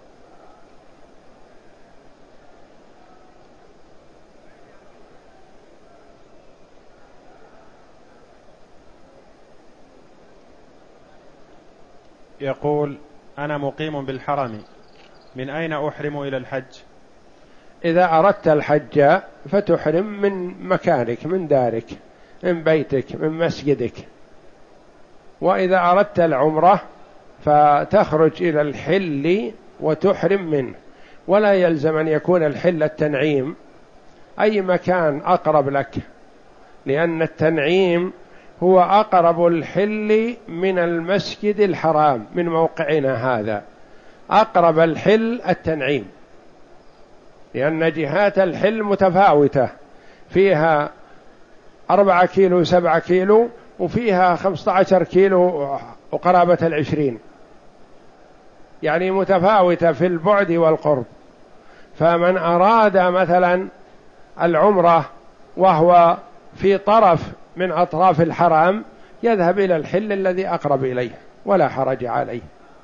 يقول: أنا مقيم بالحرم، من أين أحرم إلى الحج؟ إذا أردت الحج فتحرم من مكانك، من دارك، من بيتك، من مسجدك. وإذا أردت العمرة فتخرج إلى الحل وتحرم منه، ولا يلزم أن يكون الحل التنعيم، أي مكان أقرب لك، لأن التنعيم هو أقرب الحل من المسجد الحرام، من موقعنا هذا أقرب الحل التنعيم، لأن جهات الحل متفاوتة، فيها 4 كيلو 7 كيلو، وفيها 15 كيلو وقرابة 20، يعني متفاوتة في البعد والقرب. فمن أراد مثلا العمرة وهو في طرف من أطراف الحرم يذهب إلى الحل الذي أقرب إليه ولا حرج عليه.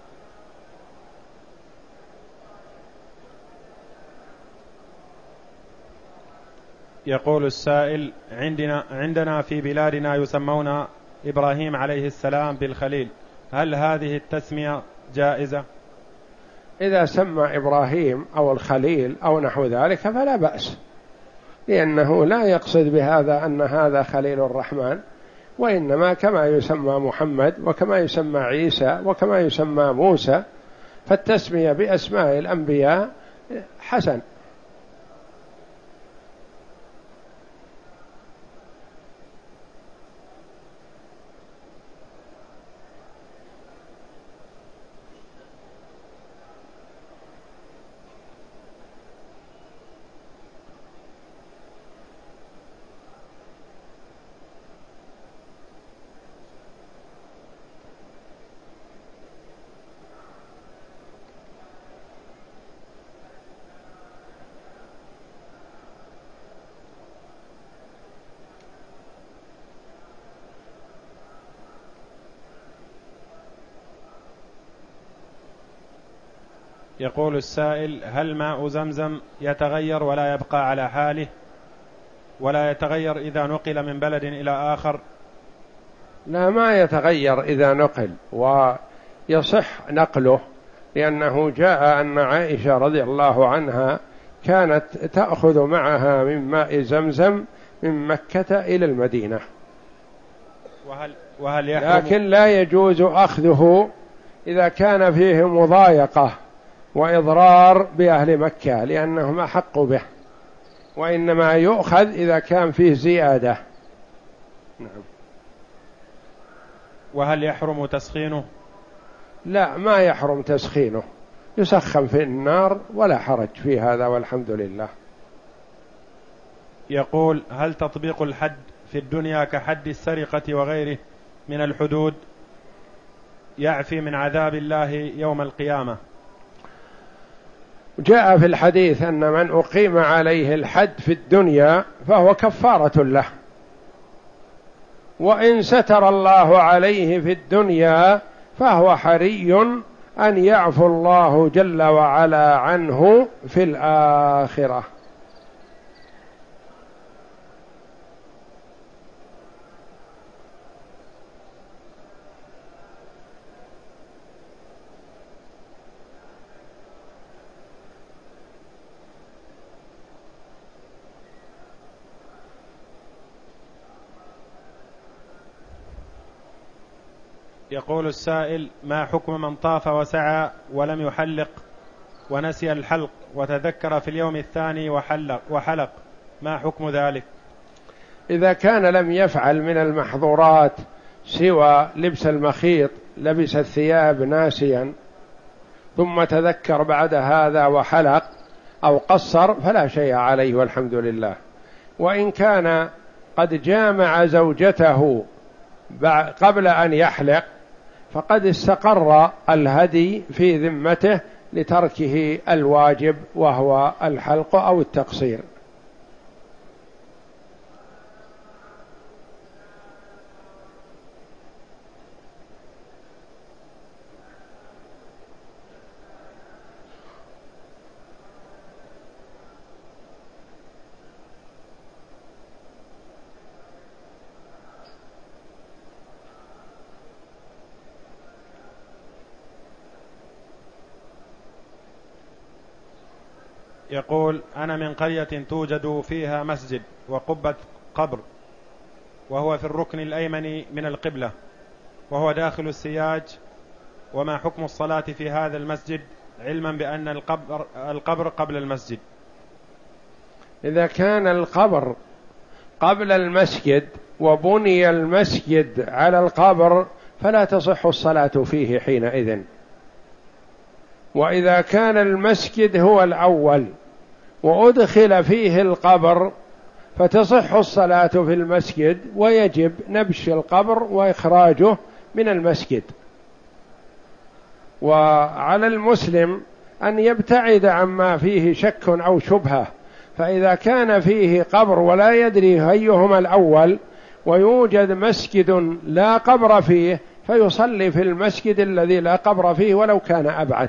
يقول السائل: عندنا في بلادنا يسمون إبراهيم عليه السلام بالخليل، هل هذه التسمية جائزة؟ إذا سمى إبراهيم أو الخليل أو نحو ذلك فلا بأس، لأنه لا يقصد بهذا أن هذا خليل الرحمن، وإنما كما يسمى محمد وكما يسمى عيسى وكما يسمى موسى، فالتسمية بأسماء الأنبياء حسن. يقول السائل: هل ماء زمزم يتغير ولا يبقى على حاله، ولا يتغير إذا نقل من بلد إلى آخر؟ لا، ما يتغير إذا نقل، ويصح نقله، لأنه جاء أن عائشة رضي الله عنها كانت تأخذ معها من ماء زمزم من مكة إلى المدينة. لكن لا يجوز أخذه إذا كان فيه مضايقة وإضرار بأهل مكة، لأنهم أحق به، وإنما يؤخذ إذا كان فيه زيادة. نعم. وهل يحرم تسخينه؟ لا، ما يحرم تسخينه، يسخن في النار ولا حرج في هذا، والحمد لله. يقول: هل تطبيق الحد في الدنيا كحد السرقة وغيره من الحدود يعفي من عذاب الله يوم القيامة؟ جاء في الحديث أن من أقيم عليه الحد في الدنيا فهو كفارة له، وإن ستر الله عليه في الدنيا فهو حري أن يعفو الله جل وعلا عنه في الآخرة. يقول السائل: ما حكم من طاف وسعى ولم يحلق ونسي الحلق وتذكر في اليوم الثاني وحلق، ما حكم ذلك؟ إذا كان لم يفعل من المحظورات سوى لبس المخيط، لبس الثياب ناسيا ثم تذكر بعد هذا وحلق أو قصر فلا شيء عليه والحمد لله. وإن كان قد جامع زوجته قبل أن يحلق فقد استقر الهدي في ذمته لتركه الواجب وهو الحلق أو التقصير. يقول: أنا من قرية توجد فيها مسجد وقبة قبر، وهو في الركن الأيمن من القبلة، وهو داخل السياج، وما حكم الصلاة في هذا المسجد علما بأن القبر قبل المسجد؟ إذا كان القبر قبل المسجد وبني المسجد على القبر فلا تصح الصلاة فيه حينئذ. وإذا كان المسجد هو الأول وأدخل فيه القبر فتصح الصلاة في المسجد، ويجب نبش القبر وإخراجه من المسجد. وعلى المسلم أن يبتعد عما فيه شك أو شبهة، فإذا كان فيه قبر ولا يدري أيهما الأول ويوجد مسجد لا قبر فيه، فيصلي في المسجد الذي لا قبر فيه ولو كان أبعد،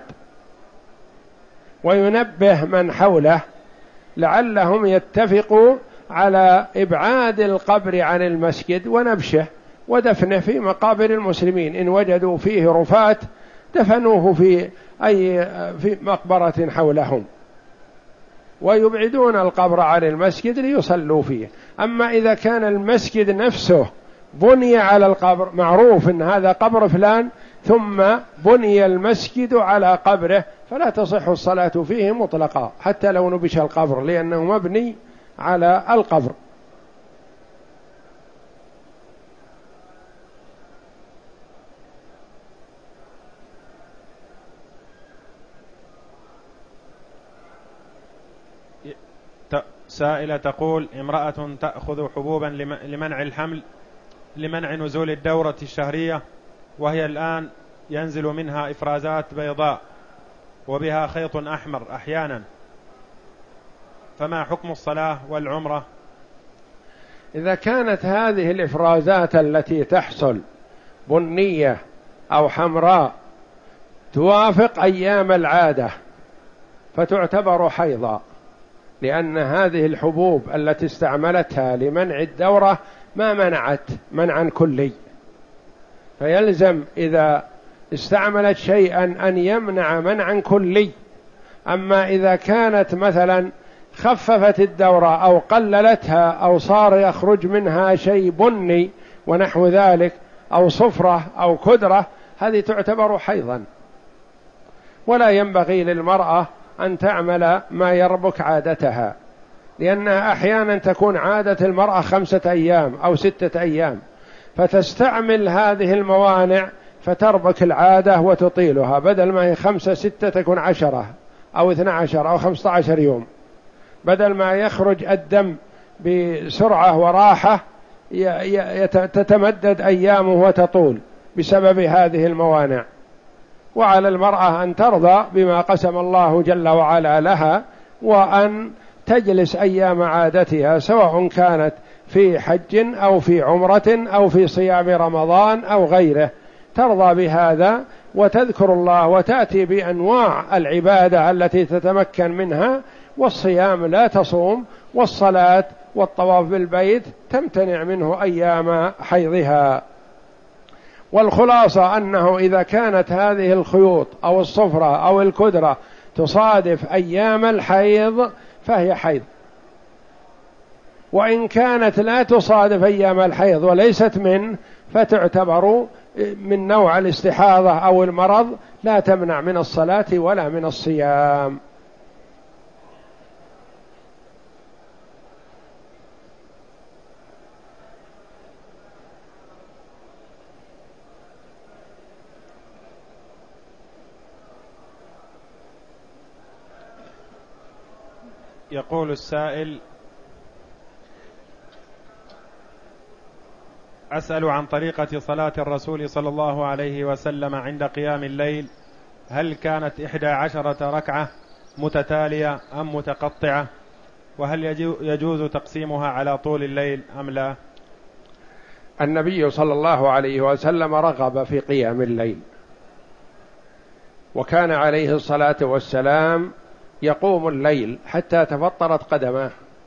وينبه من حوله لعلهم يتفقوا على إبعاد القبر عن المسجد ونبشه ودفنه في مقابر المسلمين، إن وجدوا فيه رفات دفنوه في مقبرة حولهم، ويبعدون القبر عن المسجد ليصلوا فيه. أما إذا كان المسجد نفسه بني على القبر، معروف أن هذا قبر فلان، ثم بني المسجد على قبره، فلا تصح الصلاة فيه مطلقا حتى لو نبش القبر، لأنه مبني على القبر. سائلة تقول: امرأة تأخذ حبوبا لمنع الحمل لمنع نزول الدورة الشهرية، وهي الآن ينزل منها إفرازات بيضاء وبها خيط أحمر أحيانا، فما حكم الصلاة والعمرة؟ إذا كانت هذه الإفرازات التي تحصل بنية أو حمراء توافق أيام العادة فتعتبر حيضا، لأن هذه الحبوب التي استعملتها لمنع الدورة ما منعت منعا كلي، فيلزم إذا استعملت شيئا أن يمنع منعا كلي. أما إذا كانت مثلا خففت الدورة أو قللتها أو صار يخرج منها شيء بني ونحو ذلك أو صفرة أو كدرة، هذه تعتبر حيضا، ولا ينبغي للمرأة أن تعمل ما يربك عادتها، لأنها أحيانا تكون عادة المرأة 5 أيام أو 6 أيام، فتستعمل هذه الموانع فتربك العادة وتطيلها، بدل ما هي 5 6 تكون 10 أو 12 أو 15 يوم، بدل ما يخرج الدم بسرعة وراحة تتمدد أيامه وتطول بسبب هذه الموانع. وعلى المرأة أن ترضى بما قسم الله جل وعلا لها، وأن تجلس أيام عادتها، سواء كانت في حج أو في عمرة أو في صيام رمضان أو غيره، ترضى بهذا وتذكر الله وتأتي بأنواع العبادة التي تتمكن منها، والصيام لا تصوم، والصلاة والطواف بالبيت تمتنع منه أيام حيضها. والخلاصة أنه إذا كانت هذه الخيوط أو الصفرة أو الكدرة تصادف أيام الحيض فهي حيض، وإن كانت لا تصادف أيام الحيض وليست منه فتعتبر من نوع الاستحاضة أو المرض، لا تمنع من الصلاة ولا من الصيام. يقول السائل: أسأل عن طريقة صلاة الرسول صلى الله عليه وسلم عند قيام الليل، هل كانت 11 ركعة متتالية أم متقطعة؟ وهل يجوز تقسيمها على طول الليل أم لا؟ النبي صلى الله عليه وسلم رغب في قيام الليل، وكان عليه الصلاة والسلام يقوم الليل حتى تفطرت قدماه،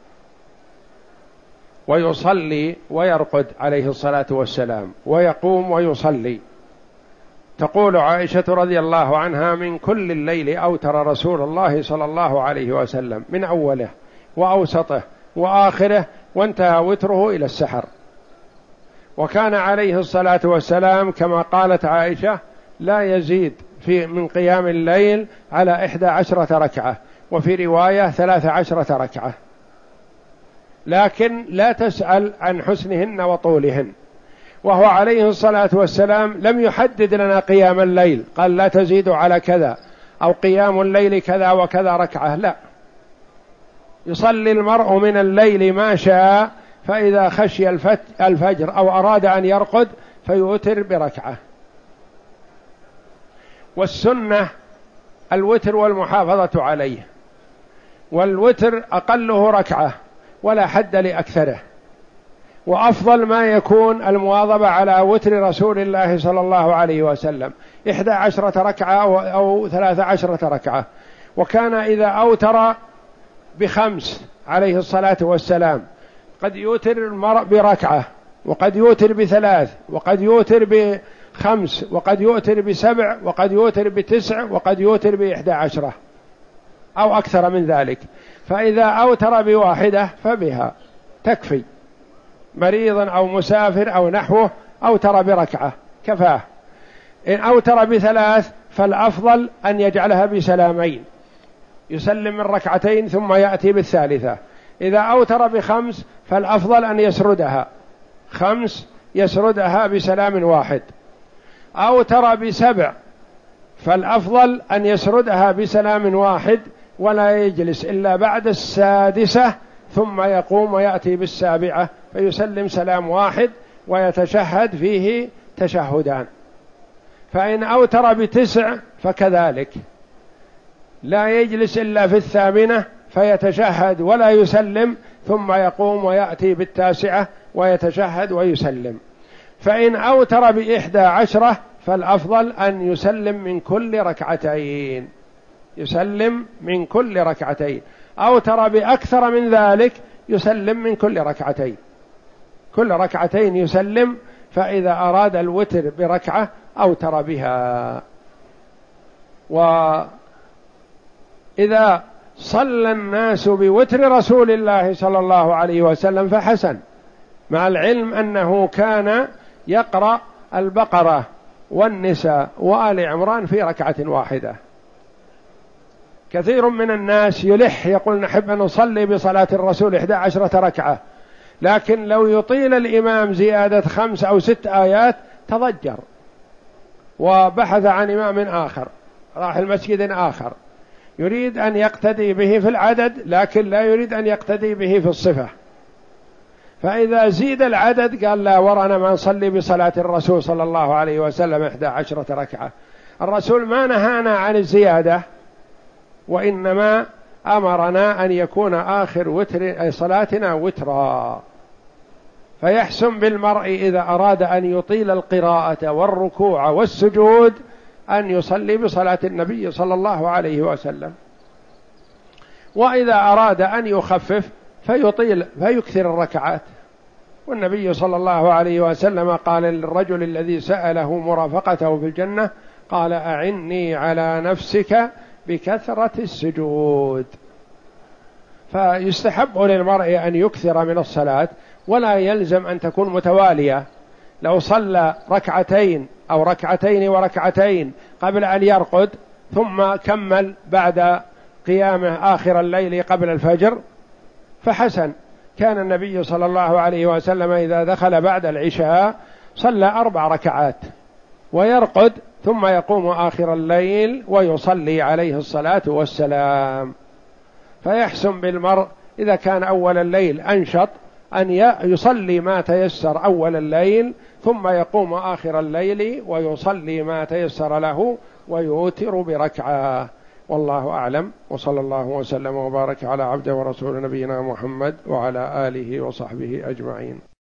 ويصلي ويرقد عليه الصلاة والسلام، ويقوم ويصلي. تقول عائشة رضي الله عنها: من كل الليل أوتر رسول الله صلى الله عليه وسلم، من أوله وأوسطه وآخره، وانتهى وتره إلى السحر. وكان عليه الصلاة والسلام كما قالت عائشة لا يزيد من قيام الليل على 11 ركعة، وفي رواية 13 ركعة، لكن لا تسأل عن حسنهن وطولهن. وهو عليه الصلاة والسلام لم يحدد لنا قيام الليل، قال لا تزيد على كذا أو قيام الليل كذا وكذا ركعة، لا، يصلي المرء من الليل ما شاء، فإذا خشي الفجر أو أراد أن يرقد فيوتر بركعة. والسنة الوتر والمحافظة عليه، والوتر أقله ركعة ولا حد لأكثره، وأفضل ما يكون المواظبة على وتر رسول الله صلى الله عليه وسلم 11 ركعة أو 13 ركعة. وكان إذا أوتر ب5 عليه الصلاة والسلام، قد يوتر المرء بركعة، وقد يوتر ب3، وقد يوتر ب5، وقد يوتر ب7، وقد يوتر ب9، وقد يوتر ب11 أو أكثر من ذلك. فإذا أوتر بواحدة فبها تكفي، مريض أو مسافر أو نحوه أوتر بركعة كفاه. إن أوتر ب3 فالأفضل أن يجعلها بسلامين، يسلم من ركعتين ثم يأتي بالثالثة. إذا أوتر ب5 فالأفضل أن يسردها 5 يسردها بسلام واحد. أوتر ب7 فالأفضل أن يسردها بسلام واحد ولا يجلس إلا بعد السادسة، ثم يقوم ويأتي بالسابعة فيسلم سلام واحد ويتشهد فيه تشهدان. فإن أوتر ب9 فكذلك، لا يجلس إلا في الثامنة فيتشهد ولا يسلم، ثم يقوم ويأتي بالتاسعة ويتشهد ويسلم. فإن أوتر ب11 فالأفضل أن يسلم من كل ركعتين، يسلم من كل ركعتين. أوتر بأكثر من ذلك يسلم من كل ركعتين، كل ركعتين يسلم. فإذا أراد الوتر بركعة أوتر بها. وإذا صلى الناس بوتر رسول الله صلى الله عليه وسلم فحسن، مع العلم أنه كان يقرأ البقرة والنساء وآل عمران في ركعة واحدة. كثير من الناس يلح يقول نحب أن نصلي بصلاة الرسول 11 ركعة، لكن لو يطيل الإمام زيادة 5 أو 6 آيات تضجر وبحث عن إمام آخر، راح المسجد آخر، يريد أن يقتدي به في العدد لكن لا يريد أن يقتدي به في الصفة. فإذا زيد العدد قال لا، ورنا ما نصلي بصلاة الرسول صلى الله عليه وسلم 11 ركعة. الرسول ما نهانا عن الزيادة، وإنما أمرنا أن يكون آخر وتر صلاتنا وترا. فيحسن بالمرء إذا أراد أن يطيل القراءة والركوع والسجود أن يصلي بصلاة النبي صلى الله عليه وسلم. وإذا أراد أن يخفف فيطيل فيكثر الركعات. والنبي صلى الله عليه وسلم قال للرجل الذي سأله مرافقته في الجنة، قال أعني على نفسك بكثرة السجود. فيستحب للمرء أن يكثر من الصلاة، ولا يلزم أن تكون متوالية. لو صلى ركعتين أو ركعتين وركعتين قبل أن يرقد ثم كمل بعد قيامه آخر الليل قبل الفجر فحسن. كان النبي صلى الله عليه وسلم إذا دخل بعد العشاء صلى 4 ركعات ويرقد، ثم يقوم آخر الليل ويصلي عليه الصلاة والسلام. فيحسن بالمرء إذا كان أول الليل أنشط أن يصلي ما تيسر أول الليل، ثم يقوم آخر الليل ويصلي ما تيسر له ويوتر بركعة. والله أعلم، وصلى الله وسلم وبارك على عبده ورسول نبينا محمد وعلى آله وصحبه أجمعين.